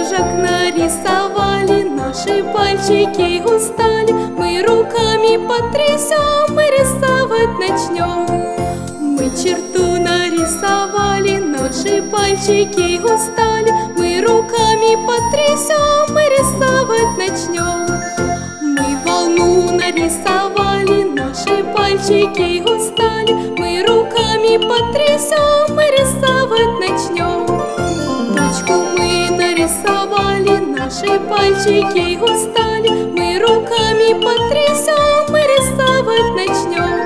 снежок нарисовали, наши пальчики устали, мы руками потрясем и рисовать начнем. Мы черту нарисовали, наши пальчики устали, мы руками потрясем и рисовать начнем. Мы волну нарисовали, наши пальчики устали, мы руками потрясем и рисовать начнем. Точку мы нарисовали, наши пальчики устали, мы руками потрясем и рисовать начнем.